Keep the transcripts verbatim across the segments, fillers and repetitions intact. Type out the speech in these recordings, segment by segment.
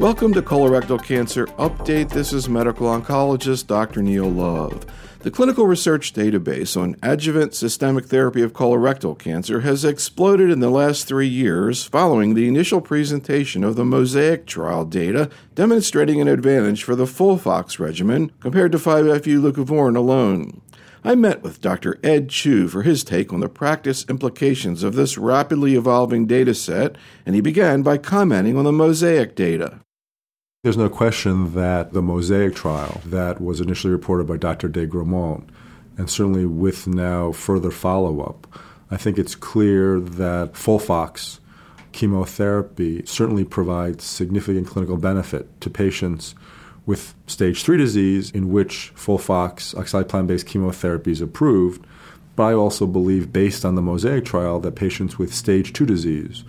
Welcome to Colorectal Cancer Update. This is medical oncologist Doctor Neil Love. The clinical research database on adjuvant systemic therapy of colorectal cancer has exploded in the last three years following the initial presentation of the MOSAIC trial data demonstrating an advantage for the FOLFOX regimen compared to five F U leucovorin alone. I met with Doctor Ed Chu for his take on the practice implications of this rapidly evolving data set, and he began by commenting on the MOSAIC data. There's no question that the MOSAIC trial that was initially reported by Doctor de Gramont, and certainly with now further follow-up, I think it's clear that FOLFOX chemotherapy certainly provides significant clinical benefit to patients with stage three disease in which FOLFOX oxaliplatin-based chemotherapy is approved. But I also believe, based on the MOSAIC trial, that patients with stage two disease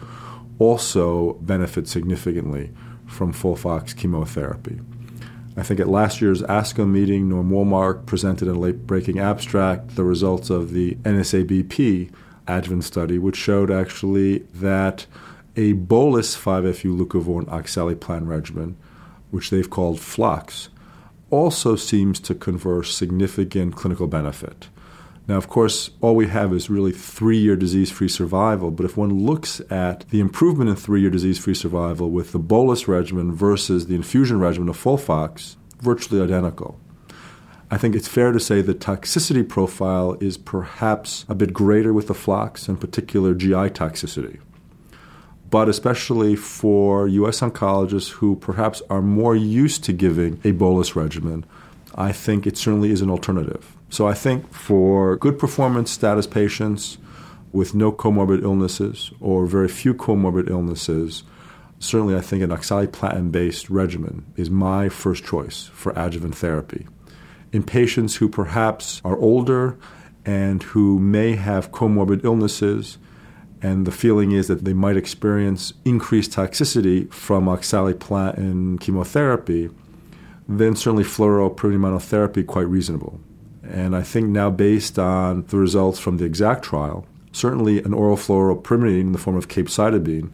also benefit significantly from FOLFOX chemotherapy. I think at last year's ASCO meeting, Norm Wollmark presented in a late-breaking abstract the results of the N S A B P adjuvant study, which showed actually that a bolus five F U leucovorin oxaliplatin regimen, which they've called FLOX, also seems to confer significant clinical benefit. Now, of course, all we have is really three-year disease-free survival, but if one looks at the improvement in three-year disease-free survival with the bolus regimen versus the infusion regimen of FOLFOX, virtually identical. I think it's fair to say the toxicity profile is perhaps a bit greater with the FLOX, in particular G I toxicity. But especially for U S oncologists who perhaps are more used to giving a bolus regimen, I think it certainly is an alternative. So I think for good performance status patients with no comorbid illnesses or very few comorbid illnesses, certainly I think an oxaliplatin-based regimen is my first choice for adjuvant therapy. In patients who perhaps are older and who may have comorbid illnesses, and the feeling is that they might experience increased toxicity from oxaliplatin chemotherapy, then certainly fluoropyrimidine monotherapy quite reasonable. And I think now, based on the results from the EXACT trial, certainly an oral fluoropyrimidine in the form of capecitabine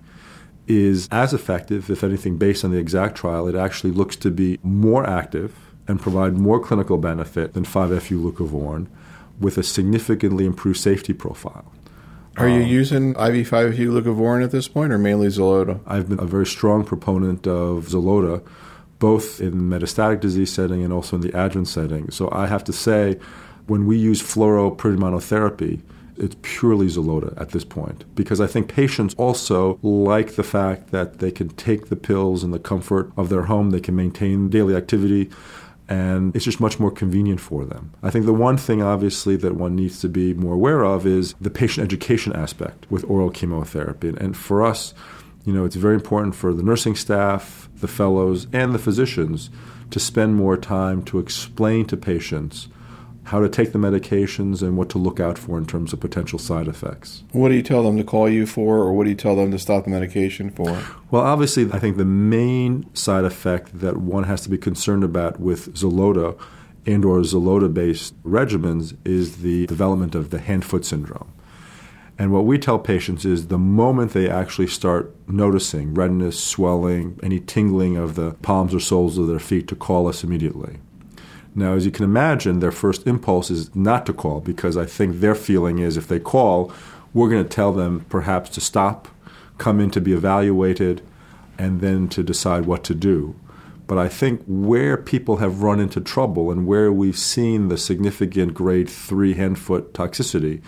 is as effective, if anything, based on the EXACT trial. It actually looks to be more active and provide more clinical benefit than five F U leucovorin with a significantly improved safety profile. Are you using I V five F U leucovorin at this point, or mainly Xeloda? I've been a very strong proponent of Xeloda, both in the metastatic disease setting and also in the adjuvant setting. So I have to say, when we use fluoropyrimidine monotherapy, it's purely Xeloda at this point, because I think patients also like the fact that they can take the pills in the comfort of their home, they can maintain daily activity, and it's just much more convenient for them. I think the one thing, obviously, that one needs to be more aware of is the patient education aspect with oral chemotherapy. And for us, you know, it's very important for the nursing staff, the fellows, and the physicians to spend more time to explain to patients how to take the medications and what to look out for in terms of potential side effects. What do you tell them to call you for, or what do you tell them to stop the medication for? Well, obviously, I think the main side effect that one has to be concerned about with Xeloda and or Xeloda-based regimens is the development of the hand-foot syndrome. And what we tell patients is the moment they actually start noticing redness, swelling, any tingling of the palms or soles of their feet, to call us immediately. Now, as you can imagine, their first impulse is not to call, because I think their feeling is if they call, we're going to tell them perhaps to stop, come in to be evaluated, and then to decide what to do. But I think where people have run into trouble and where we've seen the significant grade three hand-foot toxicity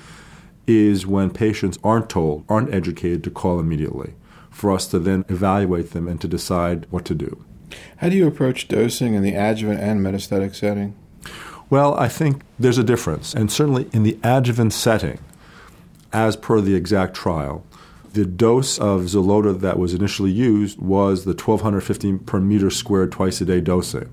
is when patients aren't told, aren't educated to call immediately, for us to then evaluate them and to decide what to do. How do you approach dosing in the adjuvant and metastatic setting? Well, I think there's a difference. And certainly in the adjuvant setting, as per the EXACT trial, the dose of Xeloda that was initially used was the twelve fifty per meter squared twice-a-day dosing.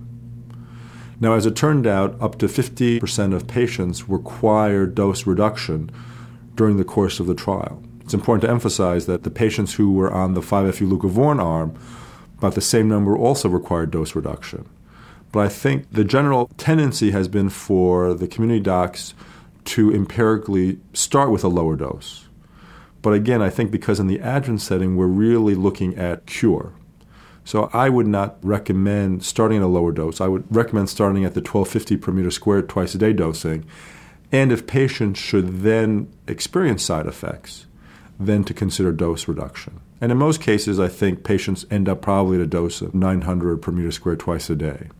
Now, as it turned out, up to fifty percent of patients required dose reduction during the course of the trial. It's important to emphasize that the patients who were on the five F U leucovorin arm, about the same number, also required dose reduction. But I think the general tendency has been for the community docs to empirically start with a lower dose. But again, I think because in the adjuvant setting, we're really looking at cure. So I would not recommend starting at a lower dose. I would recommend starting at the twelve fifty per meter squared twice a day dosing. And if patients should then experience side effects, then to consider dose reduction. And in most cases, I think patients end up probably at a dose of nine hundred per meter squared twice a day.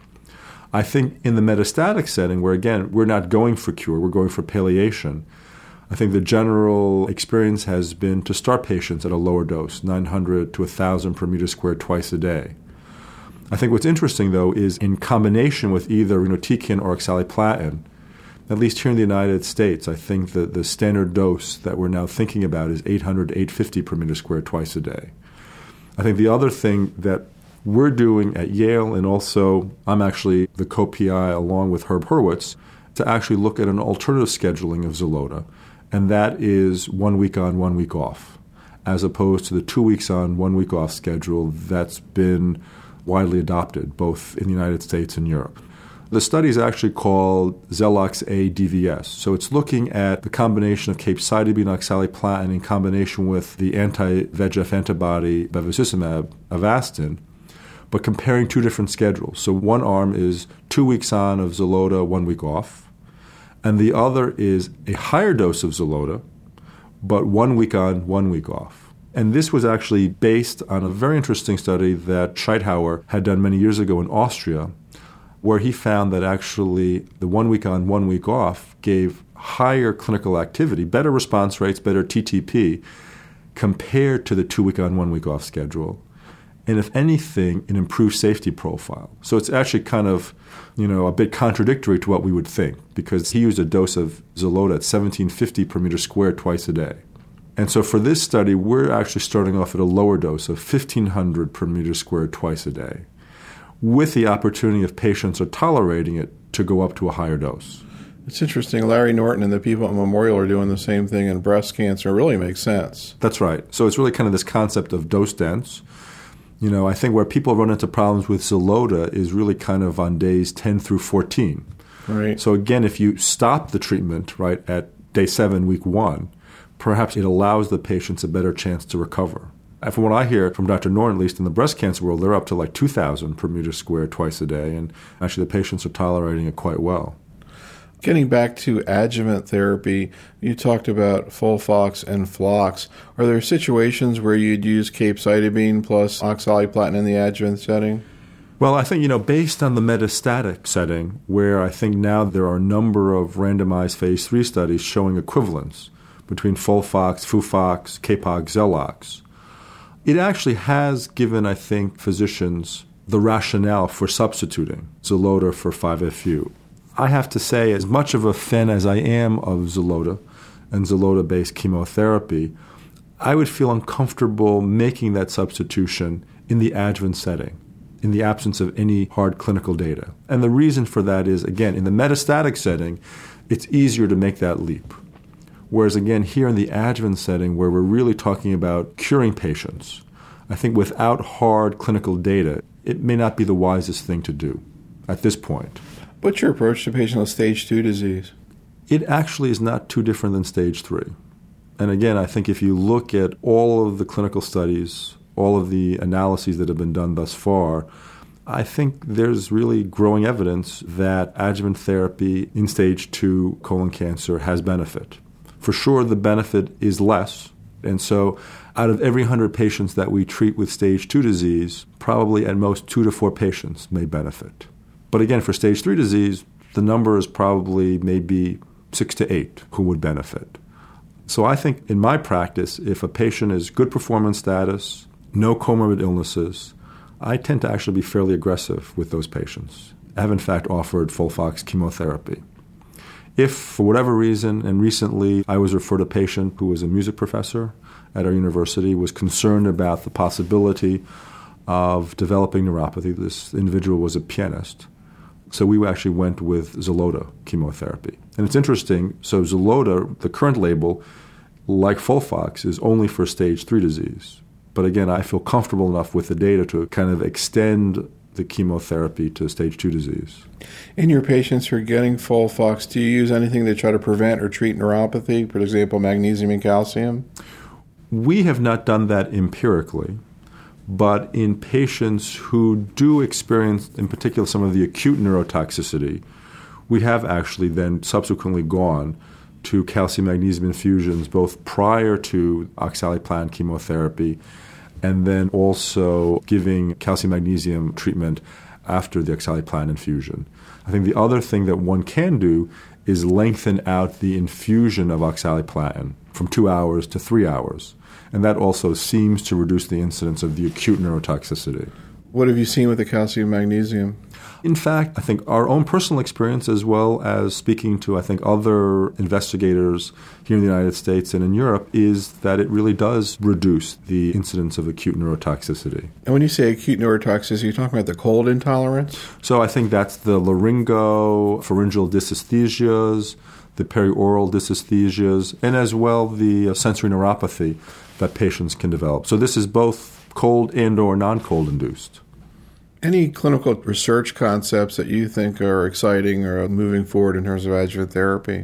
I think in the metastatic setting, where again, we're not going for cure, we're going for palliation, I think the general experience has been to start patients at a lower dose, nine hundred to one thousand per meter squared twice a day. I think what's interesting, though, is in combination with either irinotecan or oxaliplatin, at least here in the United States, I think that the standard dose that we're now thinking about is eight hundred to eight hundred fifty per meter squared twice a day. I think the other thing that we're doing at Yale, and also I'm actually the co-P I along with Herb Hurwitz, to actually look at an alternative scheduling of Xeloda, and that is one week on, one week off, as opposed to the two weeks on, one week off schedule that's been widely adopted both in the United States and Europe. The study is actually called XELOX-A D V S. So it's looking at the combination of capecitabine and oxaliplatin in combination with the anti-V E G F antibody bevacizumab, Avastin, but comparing two different schedules. So one arm is two weeks on of Xeloda, one week off, and the other is a higher dose of Xeloda, but one week on, one week off. And this was actually based on a very interesting study that Scheithauer had done many years ago in Austria, where he found that actually the one week on, one week off gave higher clinical activity, better response rates, better T T P, compared to the two week on, one week off schedule. And if anything, an improved safety profile. So it's actually kind of, you know, a bit contradictory to what we would think, because he used a dose of Xeloda at seventeen fifty per meter squared twice a day. And so for this study, we're actually starting off at a lower dose of fifteen hundred per meter squared twice a day, with the opportunity, if patients are tolerating it, to go up to a higher dose. It's interesting. Larry Norton and the people at Memorial are doing the same thing in breast cancer. It really makes sense. That's right. So it's really kind of this concept of dose dense. You know, I think where people run into problems with Xeloda is really kind of on days ten through fourteen. Right. So again, if you stop the treatment, right, at day seven, week one, perhaps it allows the patients a better chance to recover. And from what I hear from Doctor Norton, at least in the breast cancer world, they're up to like two thousand per meter squared twice a day, and actually the patients are tolerating it quite well. Getting back to adjuvant therapy, you talked about Folfox and Flox. Are there situations where you'd use capecitabine plus oxaliplatin in the adjuvant setting? Well, I think, you know, based on the metastatic setting, where I think now there are a number of randomized phase three studies showing equivalence between Folfox, Fufox, Capox, Xelox, it actually has given, I think, physicians the rationale for substituting Xeloda for five F U. I have to say, as much of a fan as I am of Xeloda and Xeloda-based chemotherapy, I would feel uncomfortable making that substitution in the adjuvant setting, in the absence of any hard clinical data. And the reason for that is, again, in the metastatic setting, it's easier to make that leap. Whereas, again, here in the adjuvant setting, where we're really talking about curing patients, I think without hard clinical data, it may not be the wisest thing to do at this point. What's your approach to patients with stage two disease? It actually is not too different than stage three. And again, I think if you look at all of the clinical studies, all of the analyses that have been done thus far, I think there's really growing evidence that adjuvant therapy in stage two colon cancer has benefit. For sure, the benefit is less. And so out of every one hundred patients that we treat with stage two disease, probably at most two to four patients may benefit. But again, for stage three disease, the number is probably maybe six to eight who would benefit. So I think in my practice, if a patient is good performance status, no comorbid illnesses, I tend to actually be fairly aggressive with those patients. I have in fact offered Folfox chemotherapy. If for whatever reason, and recently I was referred a patient who was a music professor at our university, was concerned about the possibility of developing neuropathy. This individual was a pianist. So we actually went with Xeloda chemotherapy. And it's interesting, so Xeloda, the current label, like Folfox, is only for stage three disease. But again, I feel comfortable enough with the data to kind of extend the chemotherapy to stage two disease. In your patients who are getting Folfox, do you use anything to try to prevent or treat neuropathy, for example, magnesium and calcium? We have not done that empirically. But in patients who do experience, in particular, some of the acute neurotoxicity, we have actually then subsequently gone to calcium-magnesium infusions both prior to oxaliplatin chemotherapy and then also giving calcium-magnesium treatment after the oxaliplatin infusion. I think the other thing that one can do is lengthen out the infusion of oxaliplatin from two hours to three hours. And that also seems to reduce the incidence of the acute neurotoxicity. What have you seen with the calcium magnesium? In fact, I think our own personal experience, as well as speaking to, I think, other investigators here in the United States and in Europe, is that it really does reduce the incidence of acute neurotoxicity. And when you say acute neurotoxicity, you're talking about the cold intolerance? So I think that's the laryngopharyngeal dysesthesias, the perioral dysesthesias, and as well the sensory neuropathy that patients can develop. So this is both cold and or non-cold induced. Any clinical research concepts that you think are exciting or moving forward in terms of adjuvant therapy?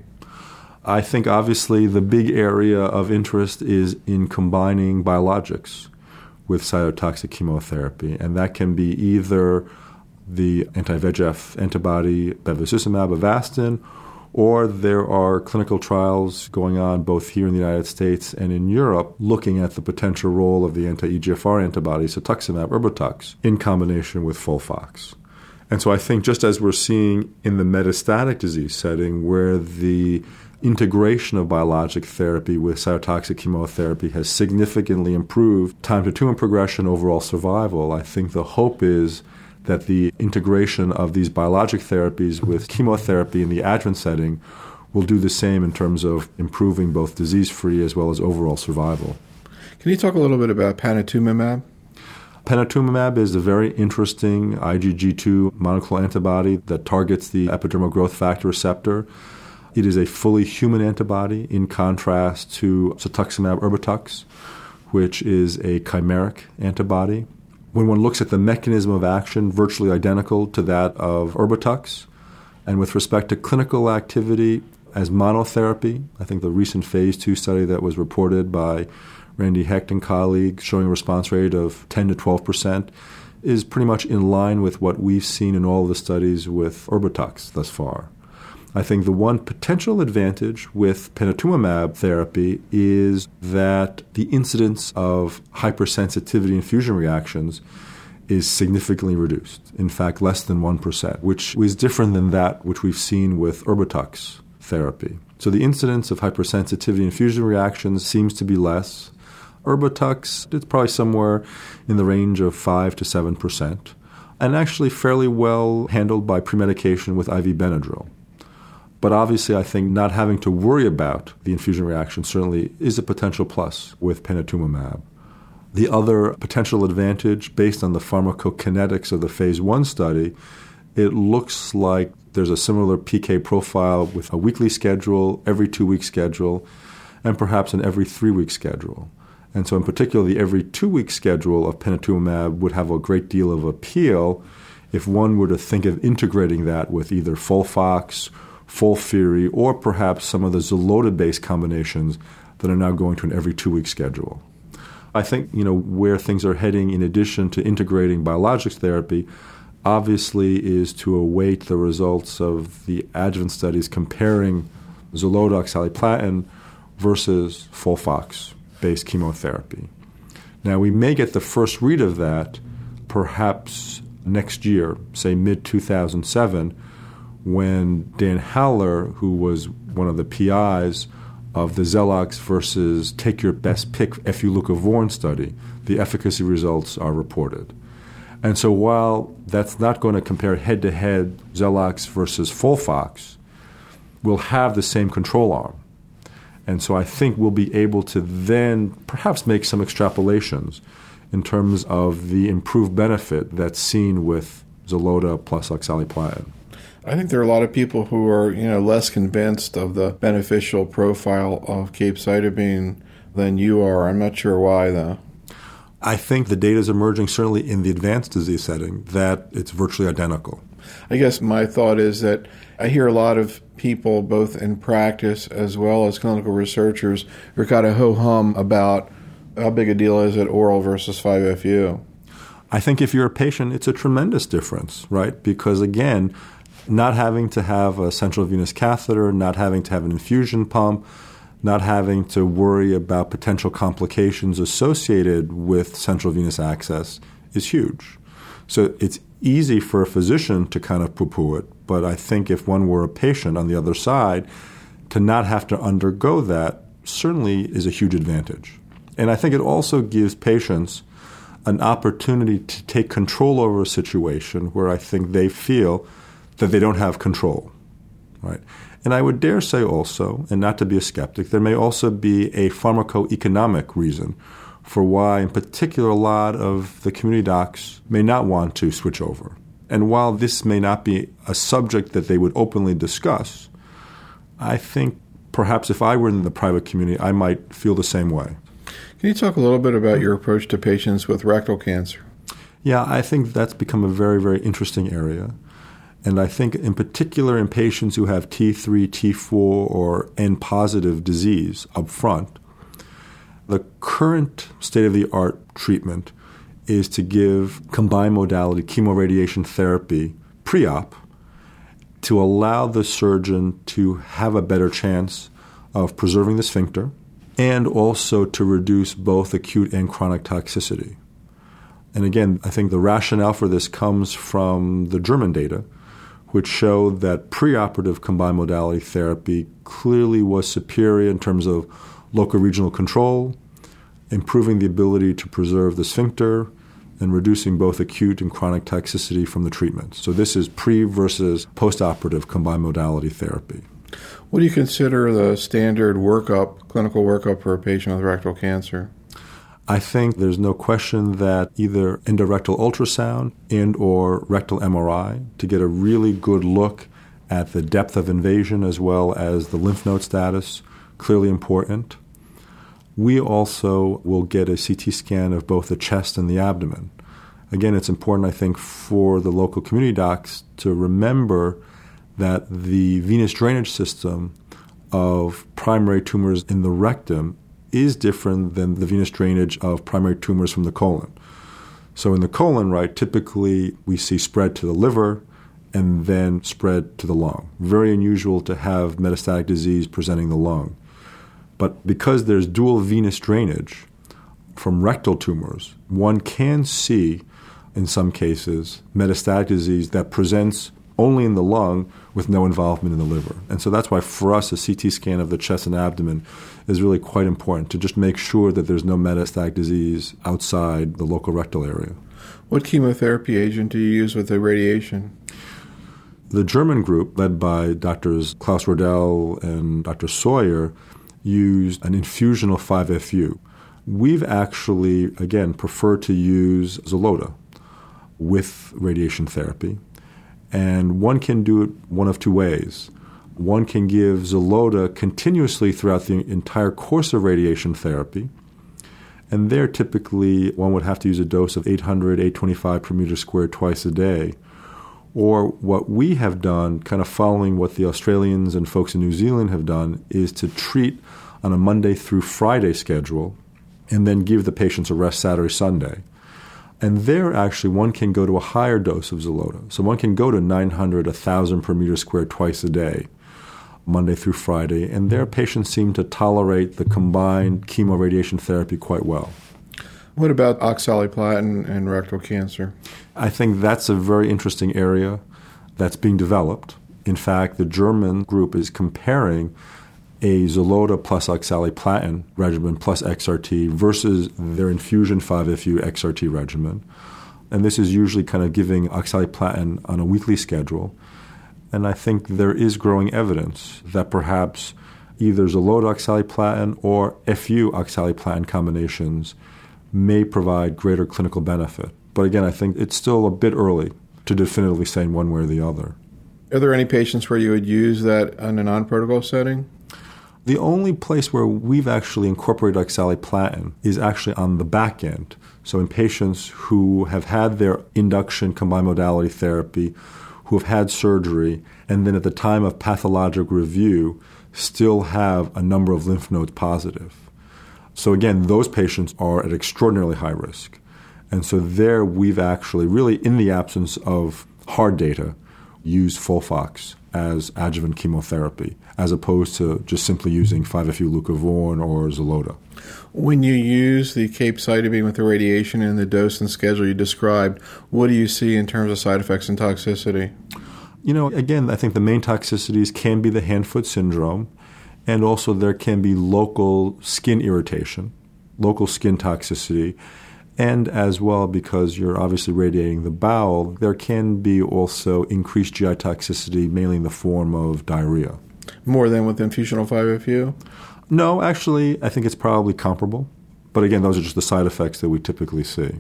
I think obviously the big area of interest is in combining biologics with cytotoxic chemotherapy, and that can be either the anti-V E G F antibody bevacizumab Avastin, or there are clinical trials going on both here in the United States and in Europe looking at the potential role of the anti-E G F R antibody cetuximab Erbitux in combination with Folfox. And so I think just as we're seeing in the metastatic disease setting where the integration of biologic therapy with cytotoxic chemotherapy has significantly improved time to tumor progression, overall survival, I think the hope is that the integration of these biologic therapies with chemotherapy in the adjuvant setting will do the same in terms of improving both disease-free as well as overall survival. Can you talk a little bit about panitumumab? Panitumumab is a very interesting I G G two monoclonal antibody that targets the epidermal growth factor receptor. It is a fully human antibody in contrast to cetuximab Erbitux, which is a chimeric antibody. When one looks at the mechanism of action, virtually identical to that of Erbitux. And with respect to clinical activity as monotherapy, I think the recent phase two study that was reported by Randy Hecht and colleagues showing a response rate of ten to twelve percent is pretty much in line with what we've seen in all of the studies with Erbitux thus far. I think the one potential advantage with panitumumab therapy is that the incidence of hypersensitivity infusion reactions is significantly reduced. In fact, less than one percent, which is different than that which we've seen with Erbitux therapy. So the incidence of hypersensitivity infusion reactions seems to be less. Erbitux, it's probably somewhere in the range of five to seven percent, and actually fairly well handled by premedication with I V Benadryl. But obviously, I think not having to worry about the infusion reaction certainly is a potential plus with panitumumab. The other potential advantage, based on the pharmacokinetics of the phase one study, it looks like there's a similar P K profile with a weekly schedule, every two-week schedule, and perhaps an every three-week schedule. And so in particular, the every two-week schedule of panitumumab would have a great deal of appeal if one were to think of integrating that with either Folfox, FOLFIRI, or perhaps some of the Xeloda-based combinations that are now going to an every two-week schedule. I think, you know, where things are heading in addition to integrating biologics therapy obviously is to await the results of the adjuvant studies comparing Xeloda oxaliplatin versus Folfox-based chemotherapy. Now, we may get the first read of that perhaps next year, say mid two thousand seven, when Dan Howler, who was one of the P Is of the Xelox versus Take Your Best Pick efruxifermin study, the efficacy results are reported. And so while that's not going to compare head-to-head Xelox versus Folfox, we'll have the same control arm. And so I think we'll be able to then perhaps make some extrapolations in terms of the improved benefit that's seen with Xeloda plus oxaliplatin. I think there are a lot of people who are, you know, less convinced of the beneficial profile of capecitabine than you are. I'm not sure why, though. I think the data is emerging, certainly in the advanced disease setting, that it's virtually identical. I guess my thought is that I hear a lot of people, both in practice as well as clinical researchers, who are kind of ho-hum about how big a deal is it oral versus five F U. I think if you're a patient, it's a tremendous difference, right? Because again, not having to have a central venous catheter, not having to have an infusion pump, not having to worry about potential complications associated with central venous access is huge. So it's easy for a physician to kind of poo-poo it, but I think if one were a patient on the other side, to not have to undergo that certainly is a huge advantage. And I think it also gives patients an opportunity to take control over a situation where I think they feel that they don't have control, right? And I would dare say also, and not to be a skeptic, there may also be a pharmacoeconomic reason for why, in particular, a lot of the community docs may not want to switch over. And while this may not be a subject that they would openly discuss, I think perhaps if I were in the private community, I might feel the same way. Can you talk a little bit about your approach to patients with rectal cancer? Yeah, I think that's become a very, very interesting area. And I think in particular in patients who have T three, T four, or N-positive disease up front, the current state-of-the-art treatment is to give combined modality chemoradiation therapy pre-op to allow the surgeon to have a better chance of preserving the sphincter and also to reduce both acute and chronic toxicity. And again, I think the rationale for this comes from the German data, which showed that preoperative combined modality therapy clearly was superior in terms of local regional control, improving the ability to preserve the sphincter, and reducing both acute and chronic toxicity from the treatment. So this is pre versus postoperative combined modality therapy. What do you consider the standard workup, clinical workup for a patient with rectal cancer? I think there's no question that either endorectal ultrasound and or rectal M R I to get a really good look at the depth of invasion as well as the lymph node status, clearly important. We also will get a C T scan of both the chest and the abdomen. Again, it's important, I think, for the local community docs to remember that the venous drainage system of primary tumors in the rectum is different than the venous drainage of primary tumors from the colon. So in the colon, right, typically we see spread to the liver and then spread to the lung. Very unusual to have metastatic disease presenting the lung. But because there's dual venous drainage from rectal tumors, one can see, in some cases, metastatic disease that presents only in the lung with no involvement in the liver. And so that's why for us a C T scan of the chest and abdomen is really quite important to just make sure that there's no metastatic disease outside the local rectal area. What chemotherapy agent do you use with the radiation? The German group, led by Doctors Klaus Rodell and Doctor Sawyer, used an infusional five F U. We've actually, again, preferred to use Xeloda with radiation therapy. And one can do it one of two ways. One can give Xeloda continuously throughout the entire course of radiation therapy. And there, typically, one would have to use a dose of eight hundred, eight twenty-five per meter squared twice a day. Or what we have done, kind of following what the Australians and folks in New Zealand have done, is to treat on a Monday through Friday schedule and then give the patients a rest Saturday, Sunday. And there, actually, one can go to a higher dose of Xeloda. So one can go to nine hundred, one thousand per meter squared twice a day, Monday through Friday. And their patients seem to tolerate the combined chemoradiation therapy quite well. What about oxaliplatin and rectal cancer? I think that's a very interesting area that's being developed. In fact, the German group is comparing a Xeloda plus oxaliplatin regimen plus X R T versus their infusion five F U X R T regimen. And this is usually kind of giving oxaliplatin on a weekly schedule. And I think there is growing evidence that perhaps either Xeloda oxaliplatin or F U oxaliplatin combinations may provide greater clinical benefit. But again, I think it's still a bit early to definitively say one way or the other. Are there any patients where you would use that in a non-protocol setting? The only place where we've actually incorporated oxaliplatin is actually on the back end. So in patients who have had their induction combined modality therapy, who have had surgery, and then at the time of pathologic review still have a number of lymph nodes positive. So again, those patients are at extraordinarily high risk. And so there we've actually, really in the absence of hard data, used FOLFOX as adjuvant chemotherapy, as opposed to just simply using five F U leucovorin or Xeloda. When you use the capecitabine with the radiation and the dose and schedule you described, what do you see in terms of side effects and toxicity? You know, again, I think the main toxicities can be the hand-foot syndrome, and also there can be local skin irritation, local skin toxicity, and as well, because you're obviously radiating the bowel, there can be also increased G I toxicity, mainly in the form of diarrhea. More than with infusional five F U? No, actually, I think it's probably comparable. But again, those are just the side effects that we typically see.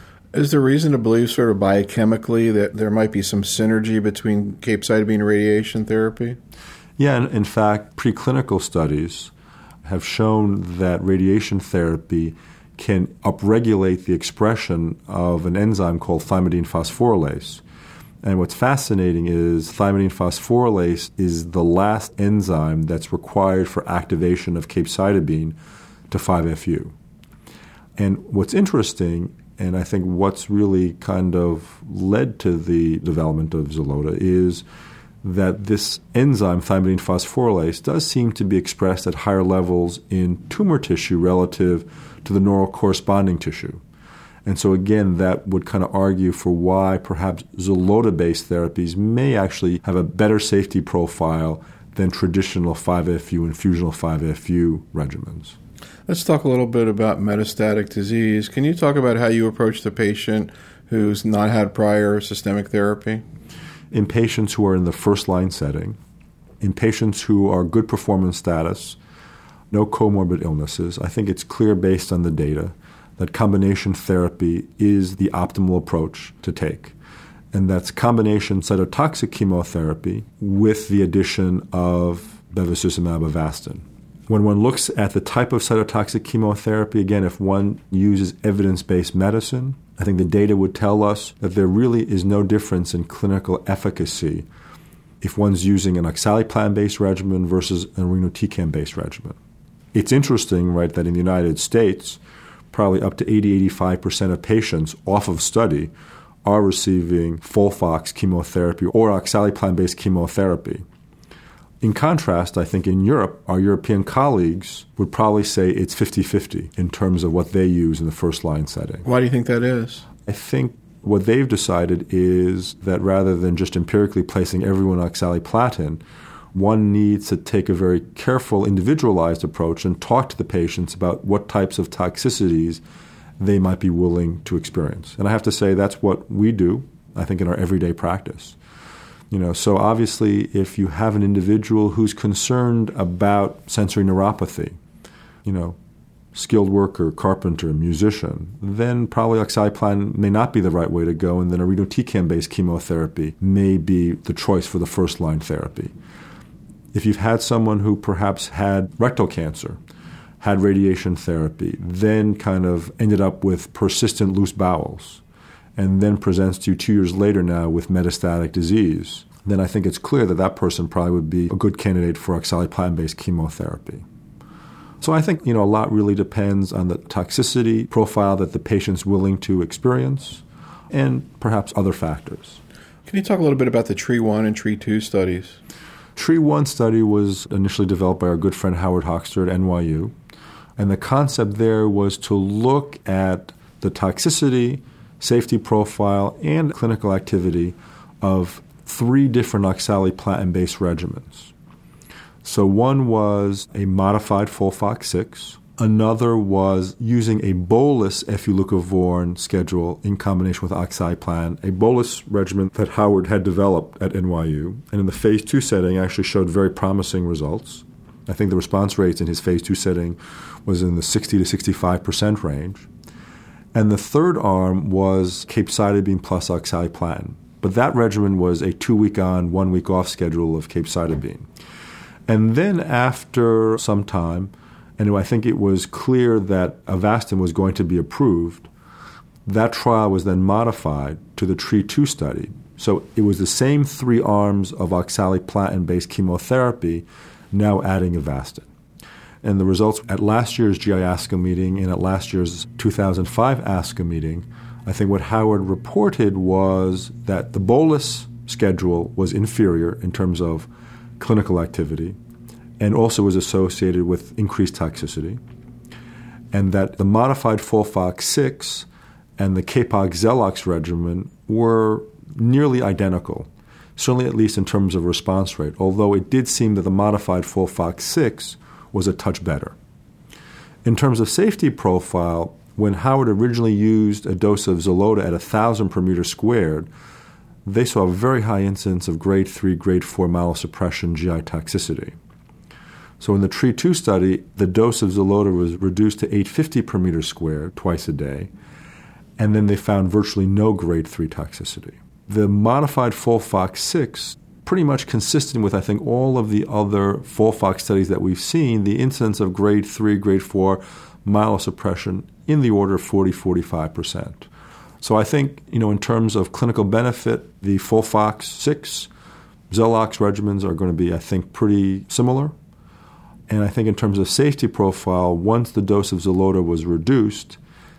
Is there reason to believe sort of biochemically that there might be some synergy between capecitabine and radiation therapy? Yeah, and in fact, preclinical studies have shown that radiation therapy can upregulate the expression of an enzyme called thymidine phosphorylase. And what's fascinating is thymidine phosphorylase is the last enzyme that's required for activation of capecitabine to five F U. And what's interesting, and I think what's really kind of led to the development of Xeloda, is that this enzyme, thymidine phosphorylase, does seem to be expressed at higher levels in tumor tissue relative to the normal corresponding tissue. And so again, that would kind of argue for why perhaps Xeloda-based therapies may actually have a better safety profile than traditional five F U, infusional five F U regimens. Let's talk a little bit about metastatic disease. Can you talk about how you approach the patient who's not had prior systemic therapy? In patients who are in the first-line setting, in patients who are good performance status, no comorbid illnesses, I think it's clear based on the data that combination therapy is the optimal approach to take. And that's combination cytotoxic chemotherapy with the addition of bevacizumab Avastin. When one looks at the type of cytotoxic chemotherapy, again, if one uses evidence-based medicine, I think the data would tell us that there really is no difference in clinical efficacy if one's using an oxaliplatin-based regimen versus an irinotecan-based regimen. It's interesting, right, that in the United States, probably up to eighty to eighty-five percent of patients off of study are receiving FOLFOX chemotherapy or oxaliplatin-based chemotherapy. In contrast, I think in Europe, our European colleagues would probably say it's fifty-fifty in terms of what they use in the first-line setting. Why do you think that is? I think what they've decided is that rather than just empirically placing everyone on oxaliplatin, one needs to take a very careful, individualized approach and talk to the patients about what types of toxicities they might be willing to experience. And I have to say that's what we do, I think, in our everyday practice. You know, so obviously if you have an individual who's concerned about sensory neuropathy, you know, skilled worker, carpenter, musician, then probably oxaliplatin may not be the right way to go, and then irinotecan-based chemotherapy may be the choice for the first-line therapy. If you've had someone who perhaps had rectal cancer, had radiation therapy, then kind of ended up with persistent loose bowels, and then presents to you two years later now with metastatic disease, then I think it's clear that that person probably would be a good candidate for oxaliplatin-based chemotherapy. So I think, you know, a lot really depends on the toxicity profile that the patient's willing to experience and perhaps other factors. Can you talk a little bit about the Tree one and Tree two studies? Tree one study was initially developed by our good friend Howard Hochster at N Y U, and the concept there was to look at the toxicity, safety profile, and clinical activity of three different oxaliplatin-based regimens. So one was a modified FOLFOX six. Another was using a bolus F U leucovorin schedule in combination with oxaliplatin, a bolus regimen that Howard had developed at N Y U, and in the phase two setting actually showed very promising results. I think the response rates in his phase two setting was in the sixty to sixty-five percent range. And the third arm was capecitabine plus oxaliplatin. But that regimen was a two-week on, one-week off schedule of capecitabine. And then after some time, and I think it was clear that Avastin was going to be approved, that trial was then modified to the Tree two study. So it was the same three arms of oxaliplatin-based chemotherapy, now adding Avastin. And the results at last year's G I ASCO meeting and at last year's two thousand five ASCO meeting, I think what Howard reported was that the bolus schedule was inferior in terms of clinical activity and also was associated with increased toxicity, and that the modified FOLFOX six and the K P O X-Zelox regimen were nearly identical, certainly at least in terms of response rate, although it did seem that the modified FOLFOX six was a touch better. In terms of safety profile, when Howard originally used a dose of Xeloda at one thousand per meter squared, they saw a very high incidence of grade three, grade four myelosuppression G I toxicity. So in the TREE two study, the dose of Xeloda was reduced to eight hundred fifty per meter squared twice a day, and then they found virtually no grade three toxicity. The modified FOLFOX six, pretty much consistent with, I think, all of the other FOLFOX studies that we've seen, the incidence of grade three, grade four myelosuppression in the order of forty to forty-five percent. So I think, you know, in terms of clinical benefit, the FOLFOX six, Xelox regimens are going to be, I think, pretty similar. And I think in terms of safety profile, once the dose of Xeloda was reduced,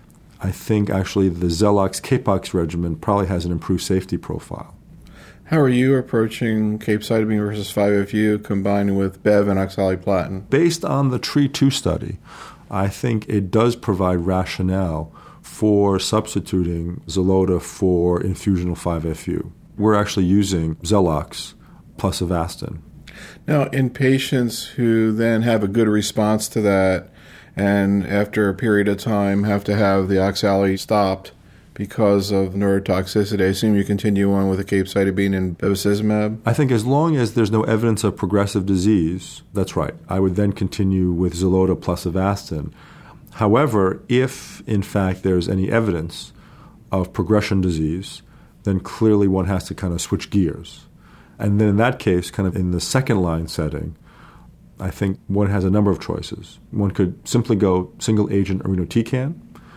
I think actually the Xelox K P O X regimen probably has an improved safety profile. How are you approaching capecitabine versus five F U combined with Bev and oxaliplatin? Based on the TREE two study, I think it does provide rationale for substituting Xeloda for infusional five F U. We're actually using Xelox plus Avastin. Now, in patients who then have a good response to that and after a period of time have to have the oxali stopped because of neurotoxicity, I assume you continue on with the capecitabine and bevacizumab? I think as long as there's no evidence of progressive disease, that's right. I would then continue with Xeloda plus Avastin. However, if in fact there's any evidence of progression disease, then clearly one has to kind of switch gears. And then in that case, kind of in the second line setting, I think one has a number of choices. One could simply go single agent irinotecan.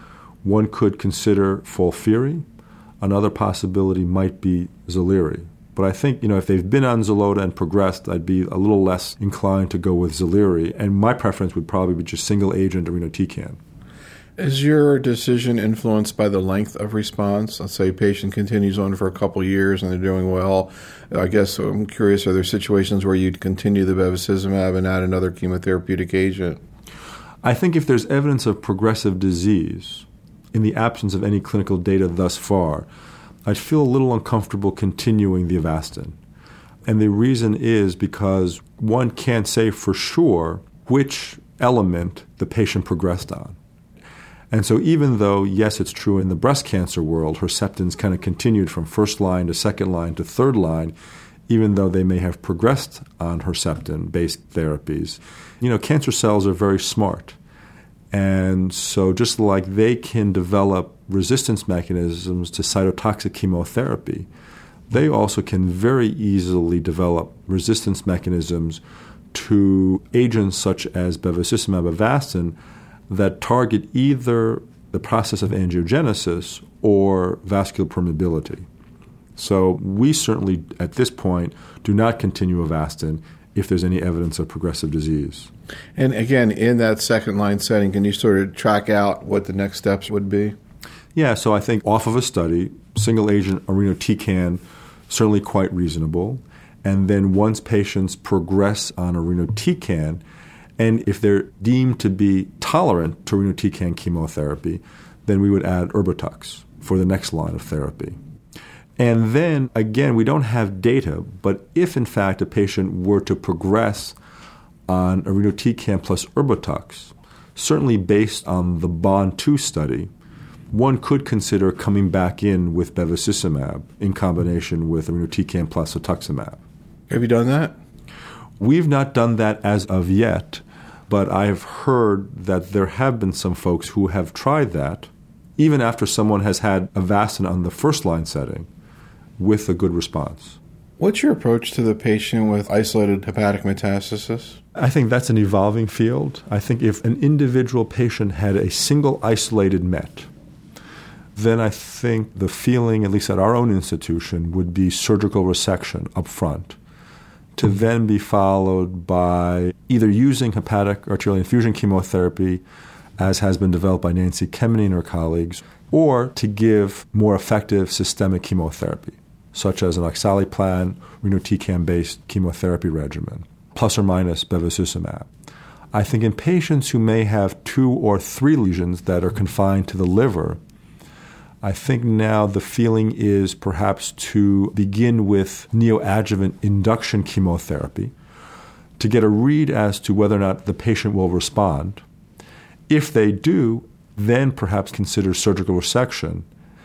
One could consider FOLFIRI. Another possibility might be Xeliri. But I think, you know, if they've been on Xeloda and progressed, I'd be a little less inclined to go with Xeliri. And my preference would probably be just single agent irinotecan. Is your decision influenced by the length of response? Let's say a patient continues on for a couple of years and they're doing well. I guess I'm curious, are there situations where you'd continue the bevacizumab and add another chemotherapeutic agent? I think if there's evidence of progressive disease, in the absence of any clinical data thus far, I'd feel a little uncomfortable continuing the Avastin. And the reason is because one can't say for sure which element the patient progressed on. And so even though, yes, it's true in the breast cancer world, Herceptin's kind of continued from first line to second line to third line, even though they may have progressed on Herceptin-based therapies, you know, cancer cells are very smart. And so just like they can develop resistance mechanisms to cytotoxic chemotherapy, they also can very easily develop resistance mechanisms to agents such as bevacizumab Avastin that target either the process of angiogenesis or vascular permeability. So we certainly, at this point, do not continue Avastin if there's any evidence of progressive disease. And again, in that second-line setting, can you sort of track out what the next steps would be? Yeah, so I think off of a study, single-agent irinotecan, certainly quite reasonable. And then once patients progress on irinotecan, and if they're deemed to be tolerant to irinotecan chemotherapy, then we would add Erbitux for the next line of therapy. And then, again, we don't have data, but if, in fact, a patient were to progress on irinotecan plus Erbitux, certainly based on the BOND two study, one could consider coming back in with bevacizumab in combination with irinotecan plus cetuximab. Have you done that? We've not done that as of yet, but I've heard that there have been some folks who have tried that, even after someone has had Avastin on the first-line setting, with a good response. What's your approach to the patient with isolated hepatic metastasis? I think that's an evolving field. I think if an individual patient had a single isolated met, then I think the feeling, at least at our own institution, would be surgical resection up front, to then be followed by either using hepatic arterial infusion chemotherapy as has been developed by Nancy Kemeny and her colleagues, or to give more effective systemic chemotherapy, such as an oxaliplatin, irinotecan-based chemotherapy regimen, plus or minus bevacizumab. I think in patients who may have two or three lesions that are confined to the liver, I think now the feeling is perhaps to begin with neoadjuvant induction chemotherapy to get a read as to whether or not the patient will respond. If they do, then perhaps consider surgical resection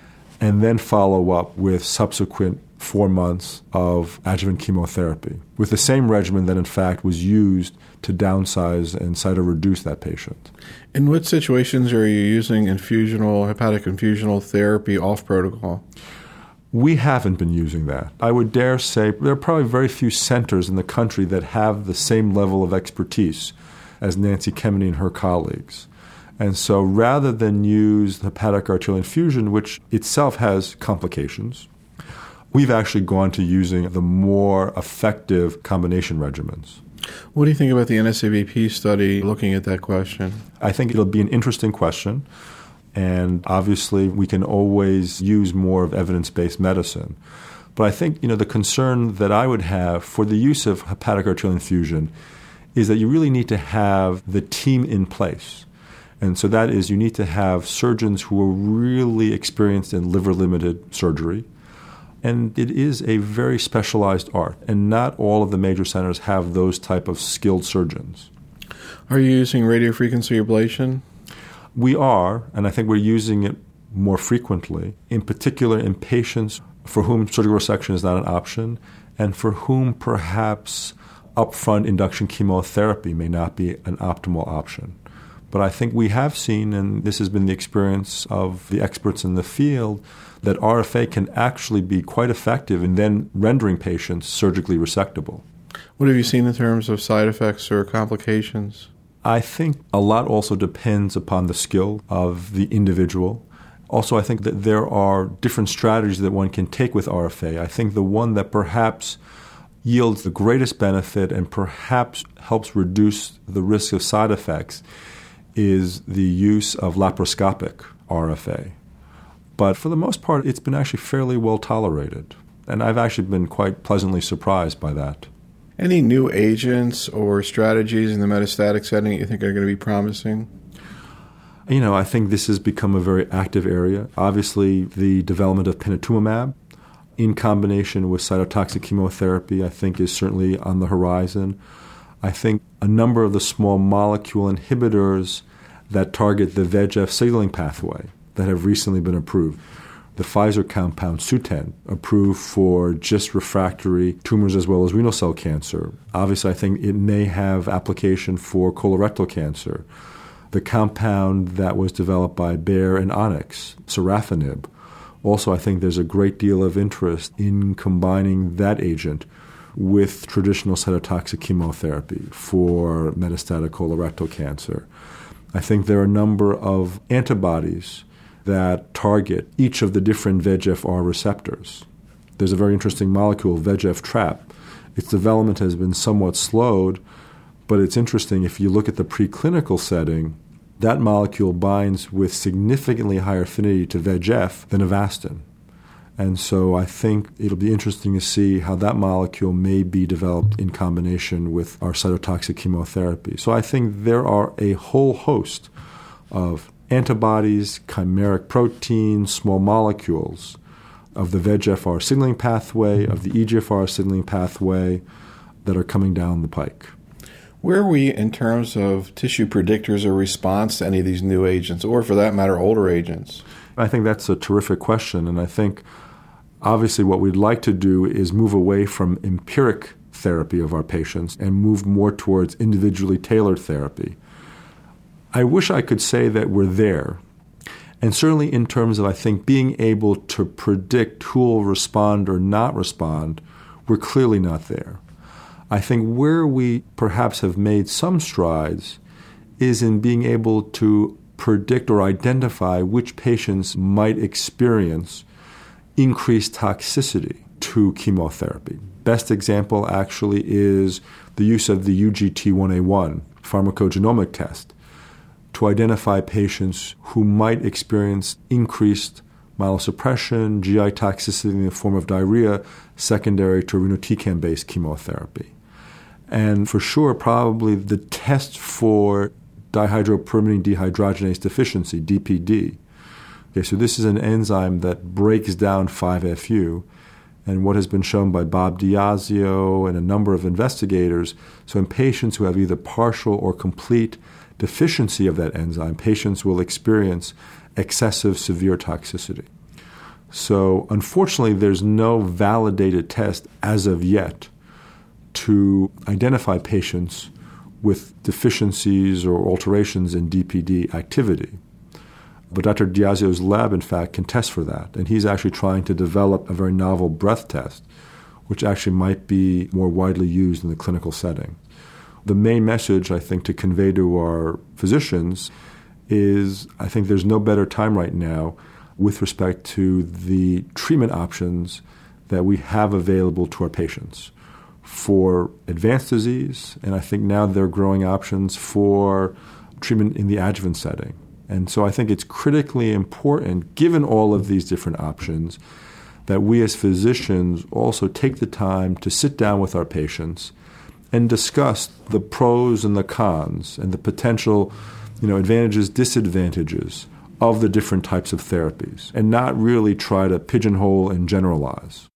and then follow up with subsequent four months of adjuvant chemotherapy with the same regimen that in fact was used to downsize and cytoreduce that patient. In what situations are you using infusional, hepatic infusional therapy off protocol? We haven't been using that. I would dare say there are probably very few centers in the country that have the same level of expertise as Nancy Kemeny and her colleagues. And so rather than use hepatic arterial infusion, which itself has complications, we've actually gone to using the more effective combination regimens. What do you think about the N S A B P study looking at that question? I think it'll be an interesting question. And obviously, we can always use more of evidence-based medicine. But I think, you know, the concern that I would have for the use of hepatic arterial infusion is that you really need to have the team in place. And so that is, you need to have surgeons who are really experienced in liver-limited surgery. And it is a very specialized art, and not all of the major centers have those type of skilled surgeons. Are you using radiofrequency ablation? We are, and I think we're using it more frequently, in particular in patients for whom surgical resection is not an option, and for whom perhaps upfront induction chemotherapy may not be an optimal option. But I think we have seen, and this has been the experience of the experts in the field, that R F A can actually be quite effective in then rendering patients surgically resectable. What have you seen in terms of side effects or complications? I think a lot also depends upon the skill of the individual. Also, I think that there are different strategies that one can take with R F A. I think the one that perhaps yields the greatest benefit and perhaps helps reduce the risk of side effects is the use of laparoscopic R F A. But for the most part, it's been actually fairly well tolerated. And I've actually been quite pleasantly surprised by that. Any new agents or strategies in the metastatic setting that you think are going to be promising? You know, I think this has become a very active area. Obviously, the development of panitumumab in combination with cytotoxic chemotherapy, I think, is certainly on the horizon. I think a number of the small molecule inhibitors that target the V E G F signaling pathway that have recently been approved. The Pfizer compound Sutent, approved for just refractory tumors as well as renal cell cancer. Obviously, I think it may have application for colorectal cancer. The compound that was developed by Bayer and Onyx, sorafenib. Also, I think there's a great deal of interest in combining that agent with traditional cytotoxic chemotherapy for metastatic colorectal cancer. I think there are a number of antibodies that target each of the different V E G F R receptors. There's a very interesting molecule, V E G F trap. Its development has been somewhat slowed, but it's interesting if you look at the preclinical setting, that molecule binds with significantly higher affinity to V E G F than Avastin. And so I think it'll be interesting to see how that molecule may be developed in combination with our cytotoxic chemotherapy. So I think there are a whole host of antibodies, chimeric proteins, small molecules of the V E G F R signaling pathway, of the E G F R signaling pathway that are coming down the pike. Where are we in terms of tissue predictors or response to any of these new agents, or for that matter, older agents? I think that's a terrific question, and I think obviously what we'd like to do is move away from empiric therapy of our patients and move more towards individually tailored therapy. I wish I could say that we're there. And certainly in terms of, I think, being able to predict who will respond or not respond, we're clearly not there. I think where we perhaps have made some strides is in being able to predict or identify which patients might experience increased toxicity to chemotherapy. Best example actually is the use of the U G T one A one pharmacogenomic test. to identify patients who might experience increased myelosuppression, G I toxicity in the form of diarrhea, secondary to irinotecan-based chemotherapy. And for sure, probably the test for dihydropyrimidine dehydrogenase deficiency, D P D. Okay, so this is an enzyme that breaks down five F U, and what has been shown by Bob Diazio and a number of investigators, so in patients who have either partial or complete deficiency of that enzyme, patients will experience excessive severe toxicity. So unfortunately, there's no validated test as of yet to identify patients with deficiencies or alterations in D P D activity. But Doctor Diazio's lab, in fact, can test for that. And he's actually trying to develop a very novel breath test, which actually might be more widely used in the clinical setting. The main message, I think, to convey to our physicians is I think there's no better time right now with respect to the treatment options that we have available to our patients for advanced disease, and I think now there are growing options for treatment in the adjuvant setting. And so I think it's critically important, given all of these different options, that we as physicians also take the time to sit down with our patients and discuss the pros and the cons and the potential, you know, advantages, disadvantages of the different types of therapies, and not really try to pigeonhole and generalize.